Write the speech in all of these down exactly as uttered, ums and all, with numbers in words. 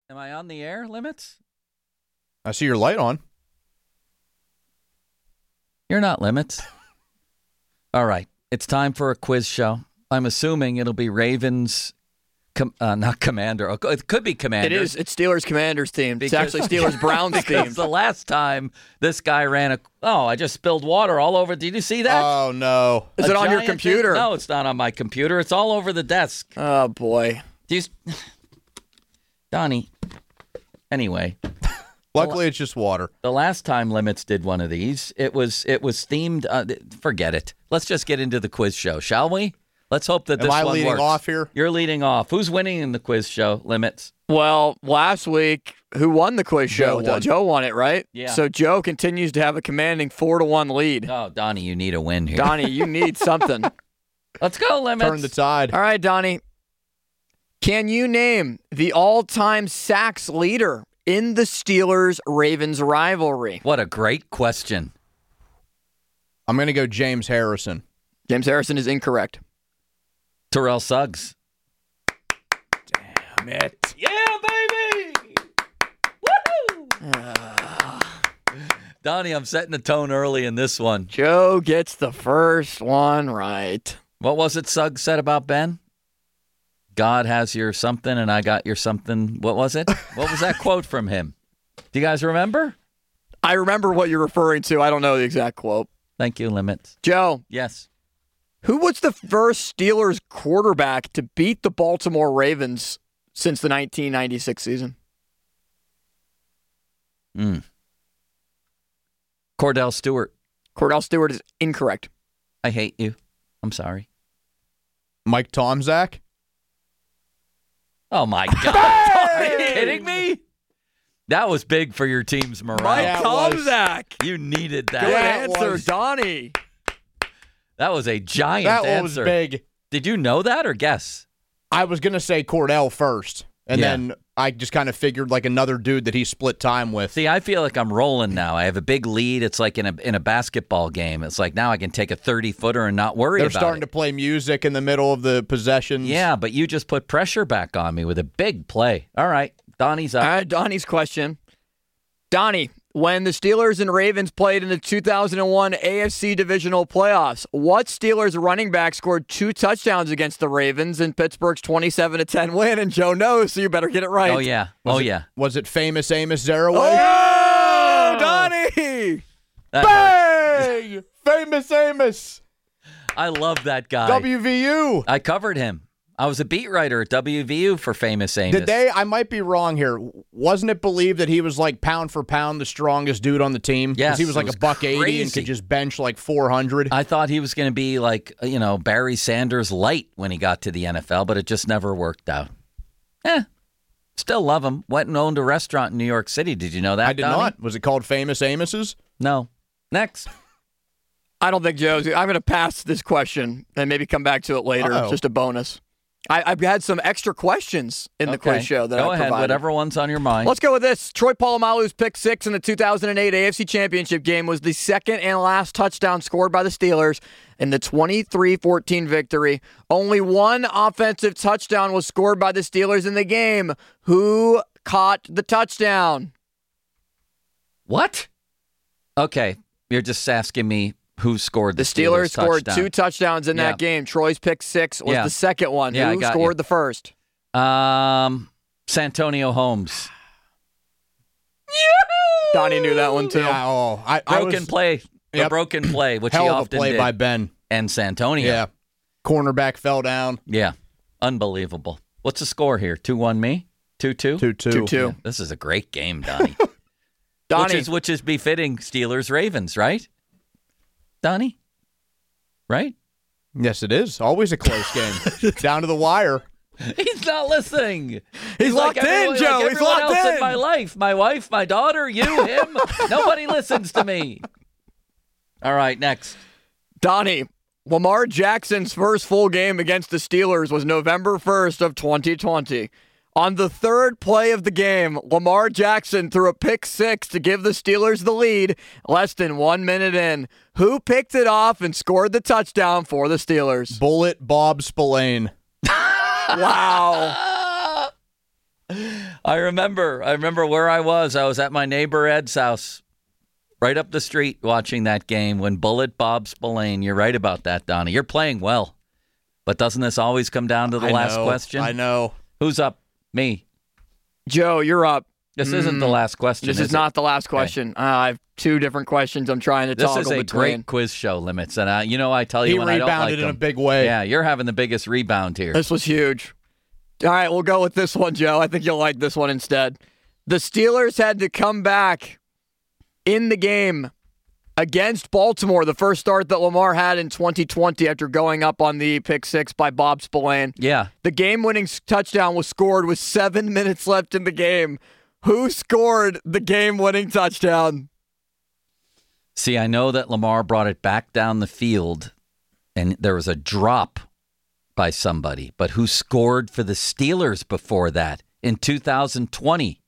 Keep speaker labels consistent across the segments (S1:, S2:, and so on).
S1: Am I on the air, Limits?
S2: I see your light on.
S1: You're not Limits. All right. It's time for a quiz show. I'm assuming it'll be Ravens, com- uh, not Commander. It could be Commanders.
S3: It is. It's Steelers Commanders themed. It's
S1: Because-
S3: actually Steelers Browns
S1: Because
S3: themed.
S1: the last time this guy ran a... Oh, I just spilled water all over. Did you see that?
S2: Oh, no.
S3: Is
S1: A
S3: it on your
S1: giant
S3: computer?
S1: thing? No, it's not on my computer. It's all over the desk.
S3: Oh, boy.
S1: Do you... Donnie. Anyway,
S2: Luckily, it's just water.
S1: the last time Limits did one of these, it was it was themed. Uh, forget it. Let's just get into the quiz show, shall we? Let's hope that
S2: Am
S1: this
S2: I
S1: one
S2: leading
S1: works.
S2: off here?
S1: You're leading off. Who's winning in the quiz show, Limits?
S3: Well, last week, who won the quiz show?
S2: Joe won.
S3: Joe won it, right?
S1: Yeah.
S3: So Joe continues to have a commanding four to one lead.
S1: Oh, Donnie, you need a win here.
S3: Donnie, you need something.
S1: Let's go, Limits.
S2: Turn the tide.
S3: All right, Donnie. Can you name the all-time sacks leader in the Steelers-Ravens rivalry?
S1: What a great question.
S2: I'm going to go James Harrison.
S3: James Harrison is incorrect.
S1: Terrell Suggs.
S2: Damn it.
S1: Yeah, baby! Woohoo! Donnie, I'm setting the tone early in this one.
S3: Joe gets the first one right.
S1: What was it Suggs said about Ben? God has your something and I got your something. What was it? What was that quote from him? Do you guys remember?
S3: I remember what you're referring to. I don't know the exact quote.
S1: Thank you, Limits.
S3: Joe,
S1: Yes.
S3: who was the first Steelers quarterback to beat the Baltimore Ravens since the nineteen ninety-six season?
S1: Mm. Cordell Stewart.
S3: Cordell Stewart is incorrect.
S1: I hate you. I'm sorry.
S2: Mike Tomczak.
S1: Oh, my God. Are you kidding me? That was big for your team's morale.
S3: Mike
S2: Yeah, it was.
S3: Tomczak.
S1: You needed that.
S3: Good
S2: Yeah, it
S3: answer,
S2: was.
S3: Donnie.
S1: That was a giant
S2: That one
S1: answer.
S2: was big.
S1: Did you know that or guess?
S2: I was going to say Cordell first, and
S1: Yeah.
S2: then I just kind of figured like another dude that he split time with.
S1: See, I feel like I'm rolling now. I have a big lead. It's like in a in a basketball game. It's like now I can take a thirty-footer and not worry
S2: They're
S1: about
S2: starting
S1: it.
S2: to play music in the middle of the possessions.
S1: Yeah, but you just put pressure back on me with a big play. All right, Donnie's up.
S3: All right, Donnie's question. Donnie, when the Steelers and Ravens played in the two thousand one A F C Divisional Playoffs, what Steelers running back scored two touchdowns against the Ravens in Pittsburgh's twenty-seven to ten win? And Joe knows, so you better get it right.
S1: Oh, yeah.
S2: Was
S1: oh,
S2: it-
S1: yeah.
S2: Was it famous Amos Zaraway?
S3: Oh, Donnie!
S1: That hurt.
S2: Bang! Famous Amos.
S1: I love that guy.
S2: W V U.
S1: I covered him. I was a beat writer at W V U for Famous Amos.
S2: Did they? I might be wrong here. Wasn't it believed that he was like pound for pound the strongest dude on the team? 'Cause
S1: Yes,
S2: he was
S1: it
S2: like
S1: was
S2: a buck eighty and
S1: crazy.
S2: could just bench like four hundred.
S1: I thought he was going to be like, you know, Barry Sanders light when he got to the N F L, but it just never worked out. Eh, still love him. Went and owned a restaurant in New York City. Did you know that,
S2: I did
S1: Donnie?
S2: not. Was it called Famous Amos's?
S1: No. Next.
S3: I don't think Joe's. I'm going to pass this question and maybe come back to it later.
S2: Uh-oh.
S3: Just a bonus. I, I've had some extra questions in the
S1: Okay.
S3: quiz show that
S1: Go
S3: I
S1: ahead.
S3: provided.
S1: Whatever one's on your mind.
S3: Let's go with this. Troy Polamalu's pick six in the two thousand eight A F C Championship game was the second and last touchdown scored by the Steelers in the twenty-three fourteen victory. Only one offensive touchdown was scored by the Steelers in the game. Who caught the touchdown?
S1: What? Okay. You're just asking me who scored
S3: The
S1: the,
S3: Steelers scored
S1: touchdown.
S3: two touchdowns in
S1: Yeah.
S3: that game. Troy's pick six was
S1: Yeah.
S3: the second one.
S1: Yeah, I
S3: Who
S1: got
S3: scored
S1: you.
S3: the first?
S1: Um, Santonio Holmes.
S3: Donnie knew that one too.
S2: Yeah. Oh, I, I
S1: Broken
S2: was,
S1: play. The
S2: Yep.
S1: broken play, which he
S2: hell of a
S1: often
S2: play
S1: did.
S2: by Ben.
S1: And Santonio.
S2: Yeah. Cornerback fell down.
S1: Yeah. Unbelievable. What's the score here? two one me? two two?
S2: Two two.
S3: Two two.
S1: This is a great game, Donnie.
S3: Donnie,
S1: Which is which is befitting Steelers Ravens, right? Donnie? Right?
S2: Yes, it is. Always a close game. Down to the wire.
S1: He's not listening.
S3: He's locked in,
S1: everyone-
S3: Joe.
S1: Like
S3: He's
S1: everyone
S3: locked
S1: else
S3: in.
S1: in my life. My wife, my daughter, you, him. Nobody listens to me. All right, next.
S3: Donnie, Lamar Jackson's first full game against the Steelers was November first of twenty twenty. On the third play of the game, Lamar Jackson threw a pick six to give the Steelers the lead less than one minute in. Who picked it off and scored the touchdown for the Steelers?
S2: Bullet Bob Spillane.
S3: Wow.
S1: I remember. I remember where I was. I was at my neighbor Ed's house, right up the street, watching that game when Bullet Bob Spillane. You're right about that, Donnie. You're playing well, but doesn't this always come down to the
S2: I
S1: last
S2: know,
S1: question?
S2: I know.
S1: Who's up? Me.
S3: Joe, you're up.
S1: This mm, isn't the last question.
S3: This
S1: is,
S3: is not
S1: it?
S3: the last question. Okay. Uh, I have two different questions I'm trying to
S1: this
S3: toggle
S1: between. This is a
S3: between.
S1: great quiz show, Limits, and I, you know I tell you
S2: he
S1: when I don't like
S2: rebounded in
S1: them.
S2: a big way.
S1: Yeah, you're having the biggest rebound here.
S3: This was huge. All right, we'll go with this one, Joe. I think you'll like this one instead. The Steelers had to come back in the game against Baltimore, the first start that Lamar had in twenty twenty after going up on the pick six by Bob Spillane.
S1: Yeah.
S3: The game-winning touchdown was scored with seven minutes left in the game. Who scored the game-winning touchdown?
S1: See, I know that Lamar brought it back down the field, and there was a drop by somebody, but who scored for the Steelers before that in two thousand twenty?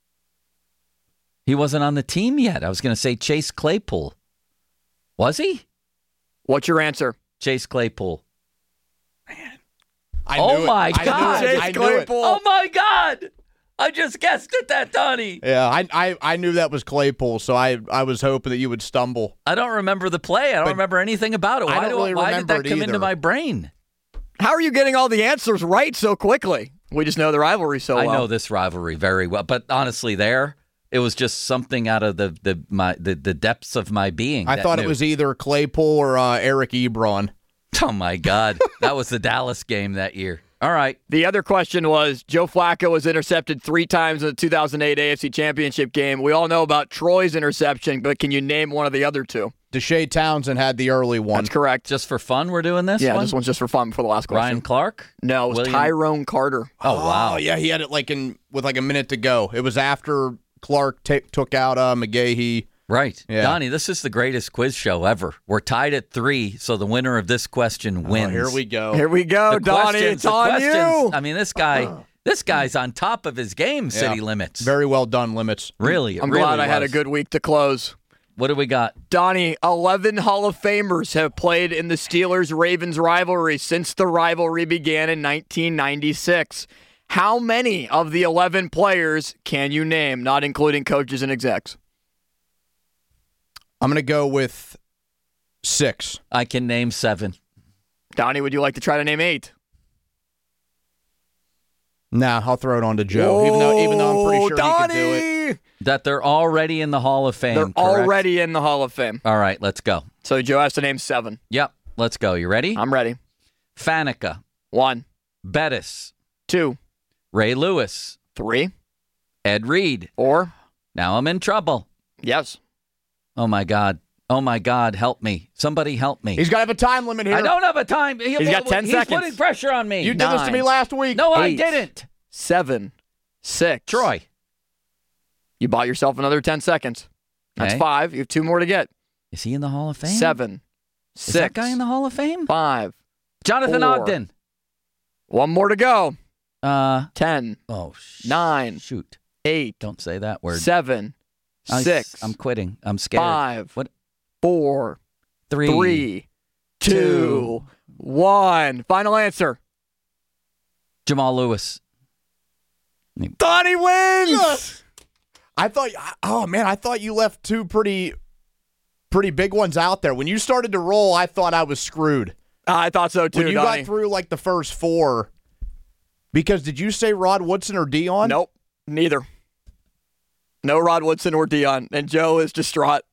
S1: He wasn't on the team yet. I was going to say Chase Claypool. Was he?
S3: What's your answer?
S1: Chase Claypool.
S2: Man. I
S1: oh,
S2: knew
S1: my
S2: it.
S1: God.
S2: I knew it.
S3: Chase
S2: I knew
S3: Claypool.
S2: it.
S1: Oh, my God. I just guessed at that, Donnie.
S2: Yeah, I, I I knew that was Claypool, so I I was hoping that you would stumble.
S1: I don't remember the play. I don't
S2: But
S1: remember anything about it. Why,
S2: I don't
S1: do,
S2: really
S1: why did
S2: remember
S1: that
S2: it
S1: come into
S2: either.
S1: my brain?
S3: How are you getting all the answers right so quickly? We just know the rivalry so well.
S1: I know this rivalry very well, but honestly, there it was just something out of the the my the, the depths of my being.
S2: I
S1: that
S2: thought
S1: knew.
S2: it was either Claypool or uh, Eric Ebron.
S1: Oh my God, that was the Dallas game that year. All right,
S3: The other question was, Joe Flacco was intercepted three times in the two thousand eight A F C Championship game. We all know about Troy's interception, but can you name one of the other two?
S2: Deshae Townsend had the early one.
S3: That's correct.
S1: just for fun, we're doing this.
S3: yeah,
S1: one?
S3: this one's just for fun for the last question.
S1: Ryan Clark.
S3: No, it was
S1: William-
S3: Tyrone Carter.
S1: Oh wow,
S2: Oh, yeah, he had it like in with like a minute to go. It was after Clark t- took out uh, McGahee.
S1: right,
S2: Yeah.
S1: Donnie. This is the greatest quiz show ever. We're tied at three, so the winner of this question wins.
S2: Oh, here we go.
S3: Here we go,
S1: The
S3: Donnie.
S1: questions-
S3: It's
S1: the
S3: on
S1: questions-
S3: you.
S1: I mean, this guy, this guy's on top of his game. City
S2: Yeah.
S1: Limits.
S2: Very well done, Limits.
S1: really. it
S3: I'm
S1: really
S3: glad I had a
S1: was.
S3: good week to close.
S1: What do we got?
S3: Donnie, eleven Hall of Famers have played in the Steelers-Ravens rivalry since the rivalry began in nineteen ninety-six. How many of the eleven players can you name, not including coaches and execs?
S2: I'm going to go with six.
S1: I can name seven.
S3: Donnie, would you like to try to name eight?
S2: Nah, I'll throw it on to Joe, even though even though I'm pretty sure
S3: Donnie!
S2: he could do it.
S1: That they're already in the Hall of Fame.
S3: They're
S1: correct?
S3: already in the Hall of Fame.
S1: All right, let's go.
S3: So Joe has to name seven.
S1: Yep, let's go. You ready?
S3: I'm ready.
S1: Faneca,
S3: One,
S1: Bettis,
S3: two,
S1: Ray Lewis,
S3: three,
S1: Ed Reed.
S3: four.
S1: Now I'm in trouble.
S3: Yes.
S1: Oh my God. Oh my God. Help me. Somebody help me.
S2: He's got to have a time limit here.
S1: I don't have a time. He,
S3: He's got ten
S1: he's
S3: seconds.
S1: putting pressure on me.
S2: You did this to
S3: Nine.
S2: me last week.
S1: no, I
S3: Eight.
S1: didn't.
S3: Seven, six.
S1: Troy.
S3: You bought yourself another ten seconds. That's
S1: Okay.
S3: five. You have two more to get.
S1: Is he in the Hall of Fame?
S3: Seven,
S1: Is
S3: six,
S1: that guy in the Hall of Fame?
S3: five.
S1: Jonathan
S3: four.
S1: Ogden.
S3: One more to go.
S1: Uh.
S3: Ten,
S1: Oh. Sh-
S3: Nine.
S1: Shoot.
S3: eight,
S1: Don't say that word.
S3: seven,
S1: I-
S3: six,
S1: I'm quitting. I'm scared.
S3: five,
S1: What?
S3: four,
S1: Three.
S3: three, two, one. Final answer.
S1: Jamal Lewis.
S3: Donnie wins.
S2: Yes. I thought. Oh man, I thought you left two pretty, pretty big ones out there. When you started to roll, I thought I was screwed.
S3: I thought so too,
S2: When you
S3: Donnie.
S2: got through like the first four, because did you say Rod Woodson or Dion?
S3: Nope, neither. No Rod Woodson or Dion, and Joe is distraught.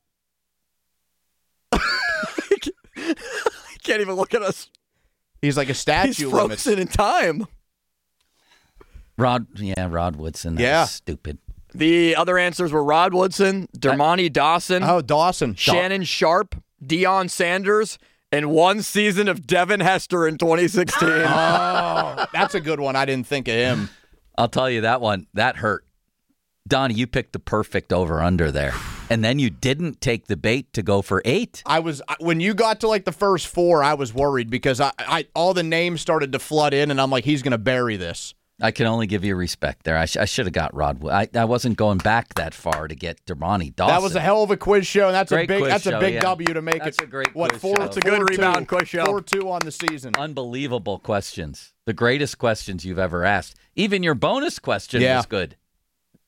S3: He can't even look at us.
S2: He's like a
S3: He's
S2: statue.
S3: frozen
S2: Limits.
S3: in time.
S1: Rod. Yeah, Rod Woodson. That
S2: Yeah.
S1: was stupid.
S3: The other answers were Rod Woodson, Dermontti Dawson,
S2: Oh, Dawson.
S3: Shannon Sharp, Deion Sanders, and one season of Devin Hester in twenty sixteen.
S2: Oh, that's a good one. I didn't think of him.
S1: I'll tell you that one. That hurt. Donnie, you picked the perfect over-under there. And then you didn't take the bait to go for eight.
S2: I was I- when you got to like the first four, I was worried because I, I all the names started to flood in, and I'm like, he's going to bury this.
S1: I can only give you respect there. I, sh- I should have got Rod. Wo- I, I wasn't going back that far to get Dermontti Dawson.
S2: That was a hell of a quiz show, and that's
S1: Great
S2: a big
S1: quiz
S2: that's
S1: show,
S2: a big
S1: yeah.
S2: W to make
S1: That's
S2: it.
S1: a great
S2: what
S1: quiz
S2: four?
S1: show.
S3: That's a good
S2: four,
S3: rebound
S2: two,
S3: quiz show.
S2: Four two on the season.
S1: Unbelievable questions. The greatest questions you've ever asked. Even your bonus question
S2: Yeah.
S1: was good.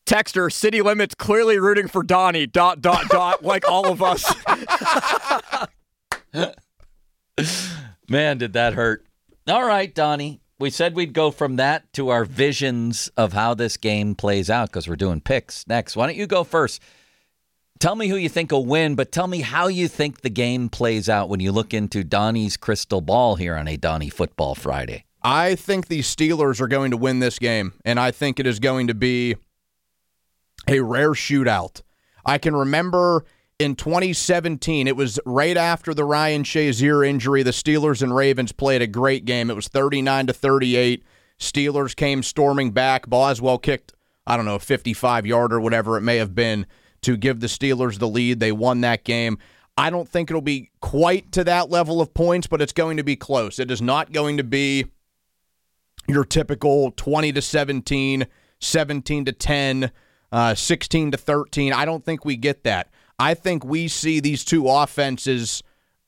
S3: Texter, city limits clearly rooting for Donnie, dot, dot, dot, like all of us.
S1: Man, did that hurt. All right, Donnie. We said we'd go from that to our visions of how this game plays out because we're doing picks next. Why don't you go first? Tell me who you think will win, but tell me how you think the game plays out when you look into Donnie's crystal ball here on a Donnie Football Friday.
S2: I think the Steelers are going to win this game, and I think it is going to be a rare shootout. I can remember in twenty seventeen, it was right after the Ryan Shazier injury, the Steelers and Ravens played a great game. It was thirty-nine to thirty-eight. Steelers came storming back. Boswell kicked, I don't know, a fifty-five-yarder, whatever it may have been, to give the Steelers the lead. They won that game. I don't think it'll be quite to that level of points, but it's going to be close. It is not going to be your typical twenty to seventeen, seventeen to ten, uh, sixteen to thirteen. I don't think we get that. I think we see these two offenses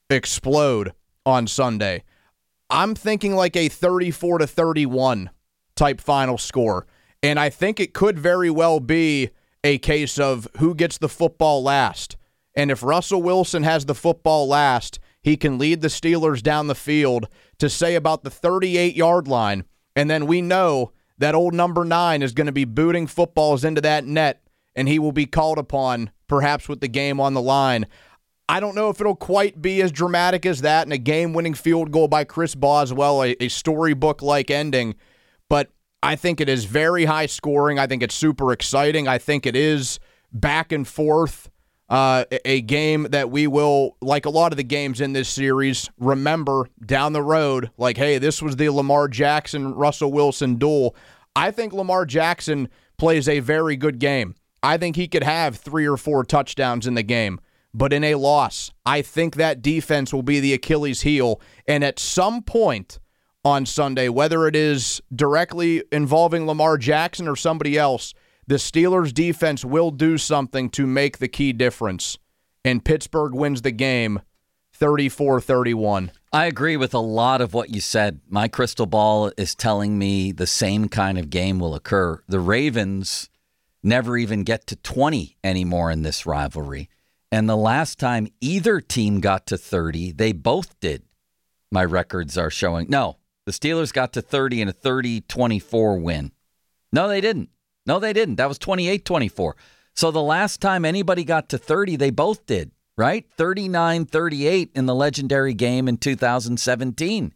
S2: explode on Sunday. I'm thinking like a thirty-four to thirty-one type final score, and I think it could very well be a case of who gets the football last. And if Russell Wilson has the football last, he can lead the Steelers down the field to say about the thirty-eight-yard line, and then we know that old number nine is going to be booting footballs into that net, and he will be called upon, perhaps with the game on the line. I don't know if it'll quite be as dramatic as that and a game-winning field goal by Chris Boswell, a, a storybook-like ending, but I think it is very high scoring. I think it's super exciting. I think it is back and forth, uh, a game that we will, like a lot of the games in this series, remember down the road, like, hey, this was the Lamar Jackson-Russell Wilson duel. I think Lamar Jackson plays a very good game. I think he could have three or four touchdowns in the game. But in a loss, I think that defense will be the Achilles heel. And at some point on Sunday, whether it is directly involving Lamar Jackson or somebody else, the Steelers' defense will do something to make the key difference. And Pittsburgh wins the game thirty-four thirty-one.
S1: I agree with a lot of what you said. My crystal ball is telling me the same kind of game will occur. The Ravens never even get to twenty anymore in this rivalry. And the last time either team got to thirty, they both did. My records are showing. No, the Steelers got to thirty in a thirty twenty-four win. No, they didn't. No, they didn't. That was twenty-eight twenty-four. So the last time anybody got to thirty, they both did, right? thirty-nine thirty-eight in the legendary game in two thousand seventeen.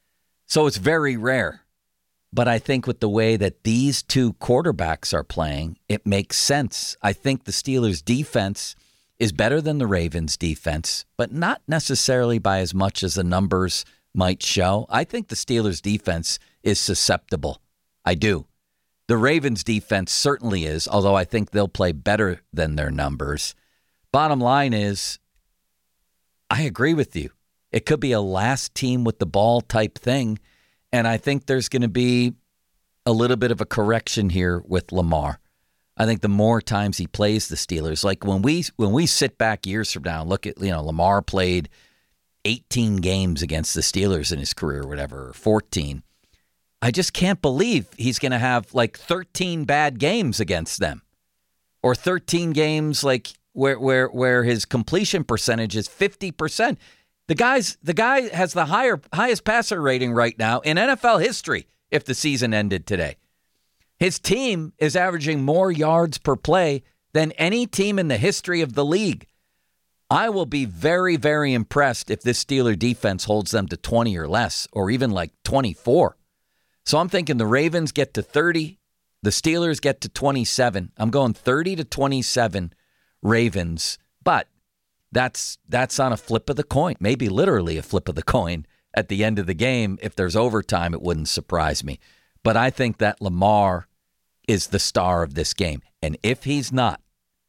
S1: So it's very rare. But I think with the way that these two quarterbacks are playing, it makes sense. I think the Steelers' defense is better than the Ravens' defense, but not necessarily by as much as the numbers might show. I think the Steelers' defense is susceptible. I do. The Ravens' defense certainly is, although I think they'll play better than their numbers. Bottom line is, I agree with you. It could be a last team with the ball type thing, and I think there's going to be a little bit of a correction here with Lamar. I think the more times he plays the Steelers, like when we when we sit back years from now and look at, you know, Lamar played eighteen games against the Steelers in his career or whatever, or fourteen. I just can't believe he's going to have like thirteen bad games against them, or thirteen games like where where where his completion percentage is fifty percent. The guy's the guy has the higher highest passer rating right now in N F L history if the season ended today. His team is averaging more yards per play than any team in the history of the league. I will be very, very impressed if this Steeler defense holds them to twenty or less, or even like twenty-four. So I'm thinking the Ravens get to thirty, the Steelers get to twenty-seven. I'm going thirty to twenty-seven Ravens, but that's that's on a flip of the coin, maybe literally a flip of the coin at the end of the game. If there's overtime, it wouldn't surprise me. But I think that Lamar is the star of this game. And if he's not,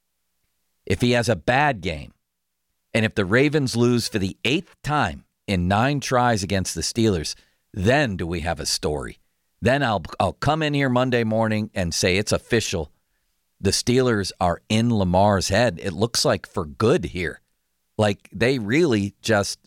S1: if he has a bad game, and if the Ravens lose for the eighth time in nine tries against the Steelers, then do we have a story. Then I'll I'll come in here Monday morning and say it's official. The Steelers are in Lamar's head. It looks like for good here. Like they really just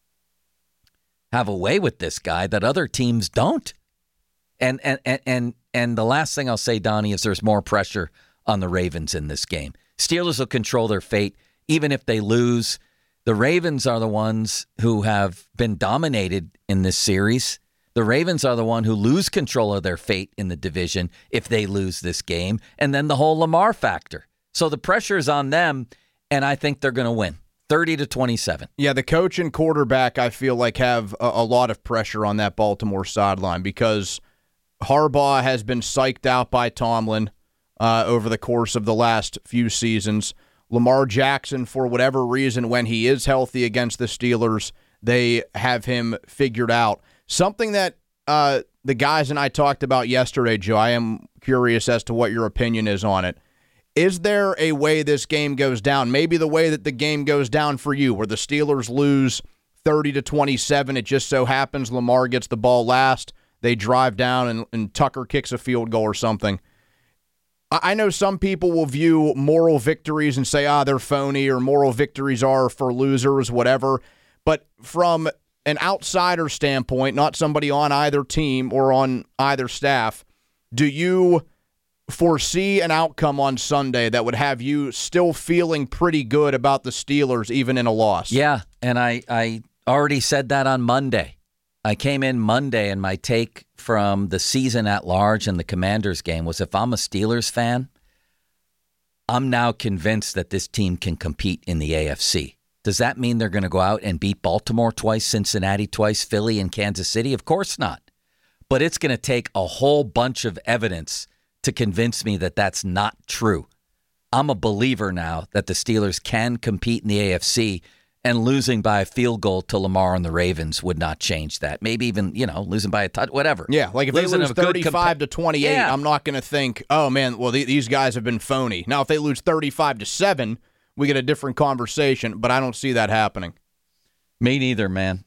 S1: have a way with this guy that other teams don't. And and and and and the last thing I'll say, Donnie, is there's more pressure on the Ravens in this game. Steelers will control their fate, even if they lose. The Ravens are the ones who have been dominated in this series. The Ravens are the one who lose control of their fate in the division if they lose this game. And then the whole Lamar factor. So the pressure is on them, and I think they're going to win. thirty to twenty-seven.
S2: Yeah, the coach and quarterback, I feel like, have a, a lot of pressure on that Baltimore sideline because Harbaugh has been psyched out by Tomlin uh, over the course of the last few seasons. Lamar Jackson, for whatever reason, when he is healthy against the Steelers, they have him figured out. Something that uh, the guys and I talked about yesterday, Joe, I am curious as to what your opinion is on it. Is there a way this game goes down? Maybe the way that the game goes down for you, where the Steelers lose thirty to twenty-seven. It just so happens Lamar gets the ball last. They drive down and, and Tucker kicks a field goal or something. I know some people will view moral victories and say, ah, they're phony, or moral victories are for losers, whatever. But from an outsider standpoint, not somebody on either team or on either staff, do you foresee an outcome on Sunday that would have you still feeling pretty good about the Steelers, even in a loss?
S1: Yeah, and I, I already said that on Monday. I came in Monday, and my take from the season at large and the Commanders game was, if I'm a Steelers fan, I'm now convinced that this team can compete in the A F C. Does that mean they're going to go out and beat Baltimore twice, Cincinnati twice, Philly and Kansas City? Of course not. But it's going to take a whole bunch of evidence to convince me that that's not true. I'm a believer now that the Steelers can compete in the A F C, and losing by a field goal to Lamar and the Ravens would not change that. Maybe even, you know, losing by a touch, whatever.
S2: Yeah, like if
S1: losing
S2: they lose thirty-five to twenty-eight,
S1: yeah.
S2: I'm not going to think, oh, man, well, th- these guys have been phony. Now, if they lose thirty-five to seven, we get a different conversation, but I don't see that happening.
S1: Me neither, man.